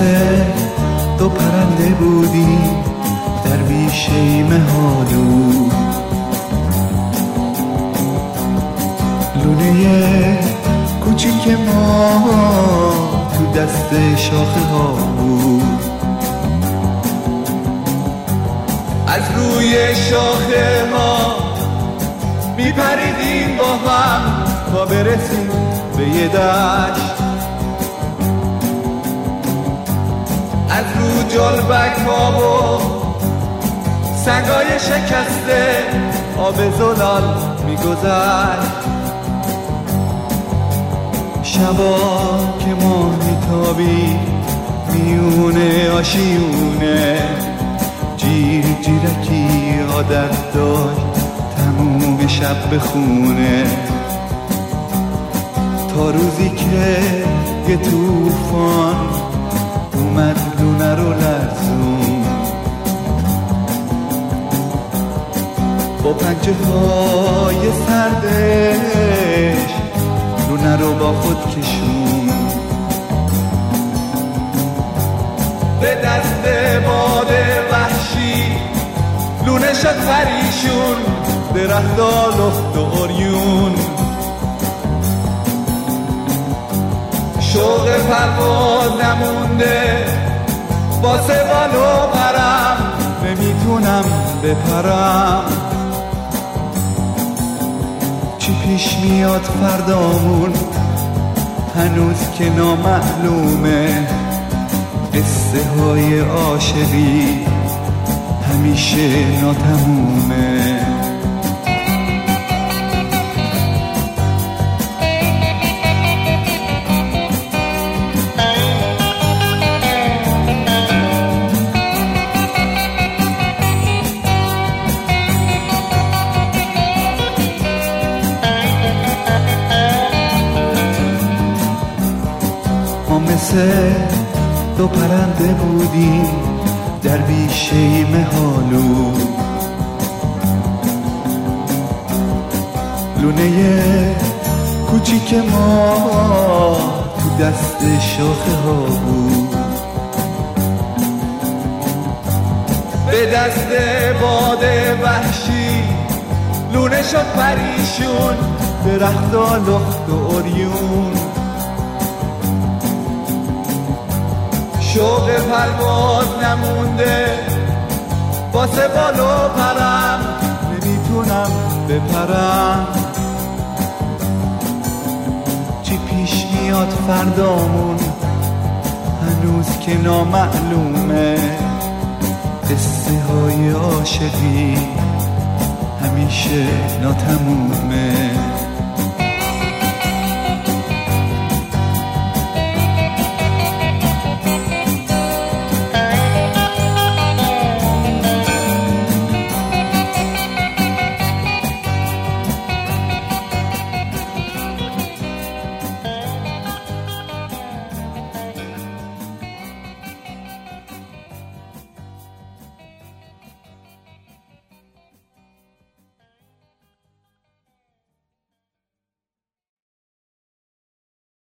مثل دو پرنده بودی در بیشه مهالو، لونه کوچیک ما تو دست شاخه ها بود. از روی شاخه ها میپریدیم با هم تا برسیم به یه دشت. از رو جلبک ها و سنگای شکسته آب زلال میگذشت. شبا که ماه میتابی میونه آشیونه، جیر جیرکی عادت داشت تموم شب بخونه، تا روزی که یه طوفان اومد لونه رو لرزون، با پنجه های سردش لونه رو با خود کشون. به دست باد وحشی لونه شد پریشون، درختا لخت و عریون. شوق پرواز نمونده واسه بال و پرم، نمیتونم بپرم. چی پیش میاد فردامون هنوز که نامعلومه، قصه های عاشقی همیشه ناتمومه. ما مثل دو پرنده بودیم در بیشه مهالو، لونه کوچیک ما تو دست شاخه ها بود. به دست باد وحشی لونه شد پریشون، درختا لخت و عریون. شوق پرواز نمونده واسه بال و پرم، نمیتونم بپرم. چی پیش میاد فردامون هنوز که نامعلومه، قصه های عاشقی همیشه ناتمومه.